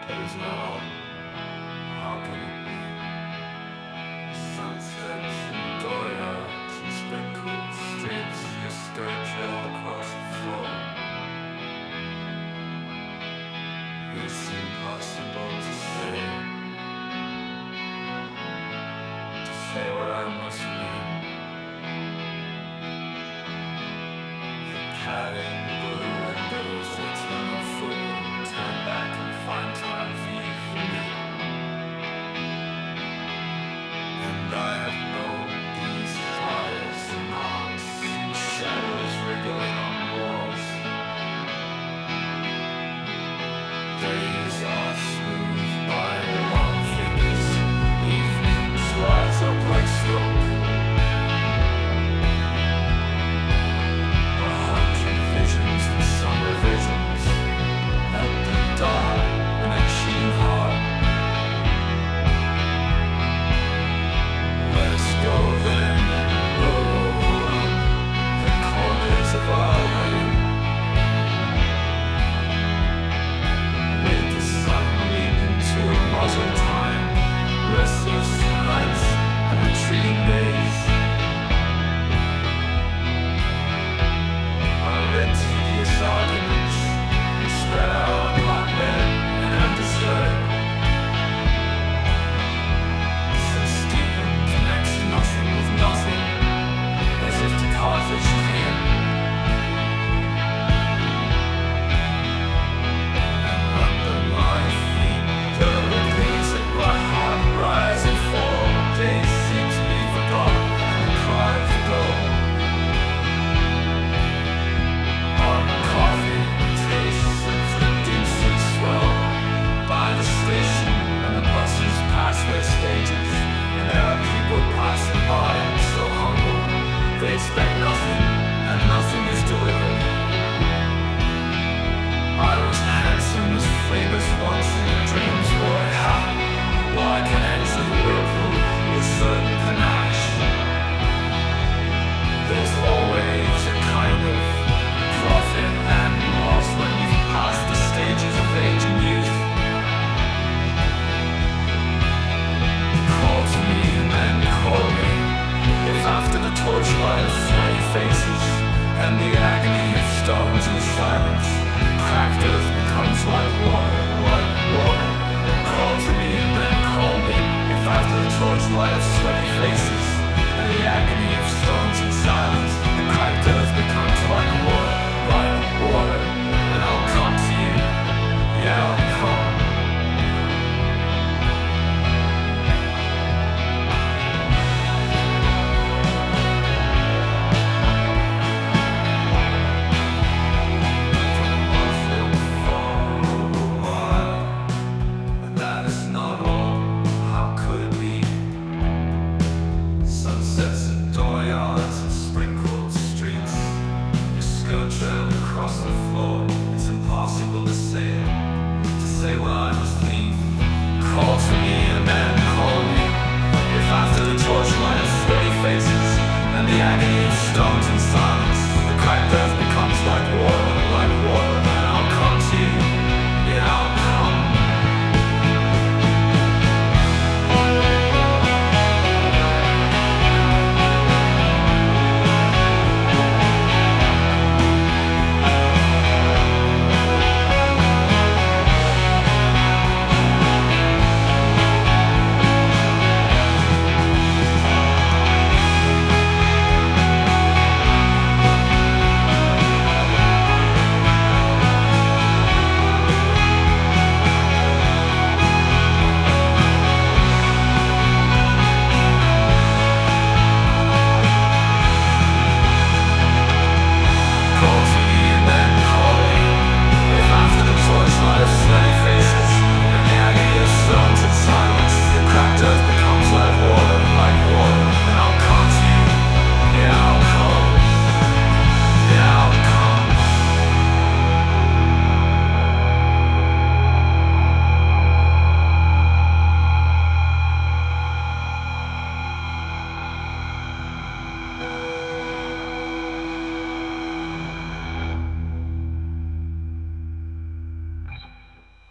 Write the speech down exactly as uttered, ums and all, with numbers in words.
is now happening. Sunsets in doorknobs and sprinkled streets, your skirt trail across the floor. It's impossible to say, to say what I must mean. Padding blue windows, eternal fool, turn back and find time for you for me. And I have known these fires and arms, and shadows wriggling on walls. Days are smoothed by long fingers, evenings rise up like smoke. A hundred visions and summer visions at the dawn and a keen heart. Let us go then, oh, the corners of our lane. Mid the sun leap into a muzzle time, restless nights and retreating days. I read tedious arguments and spread out my bed and I'm deserted. Since Stephen connects nothing with nothing, as if the Carthage can. And under my feet, the things that my heart rise and fall. Days seem to be forgotten and the cry to go. Hot coffee tastes of reducing swell by the station, and the buses pass their stages, and there are people passing by so humble they expect nothing, and nothing is delivered. I was handsome as famous once in the dreams, boy. How? Why can answer Liverpool with certain panache? There's always a kind of profit and loss when you've passed the stages of age and youth. Call to me and then call me, if after the torchlight of sweaty faces and the agony of stones and silence, cracked earth becomes like water, like water. Call to me and then call me, if after the torchlight of sweaty faces